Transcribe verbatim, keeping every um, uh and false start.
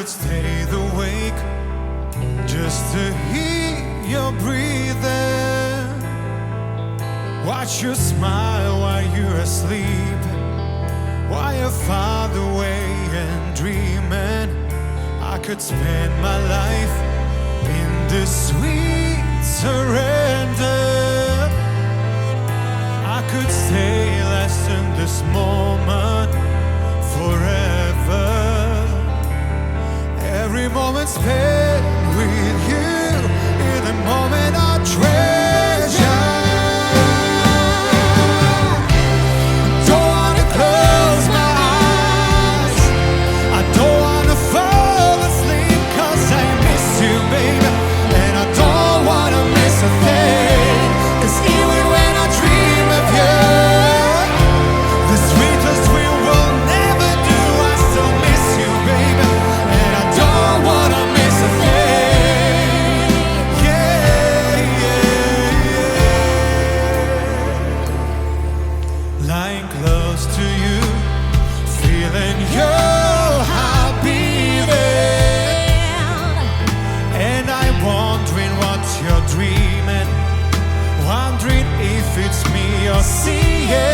could stay awake just to hear your breathing, watch you smile while you're asleep, while you're far away and dreaming. I could spend my life in this sweet surrender. I could stay less in this moment forever. Every moment spent with you in the moment I treasure. Don't wanna close my eyes, I don't wanna fall asleep, 'cause I miss you, baby, and I don't wanna miss a thing. 'Cause even when I dream of you, the sweetest we will never do, I still miss you, baby, and I don't wanna miss a thing. Yeah, yeah, yeah. Lying close to you, feeling your heart beating, and I'm wondering what you're dreaming, wondering if it's me you're seeing.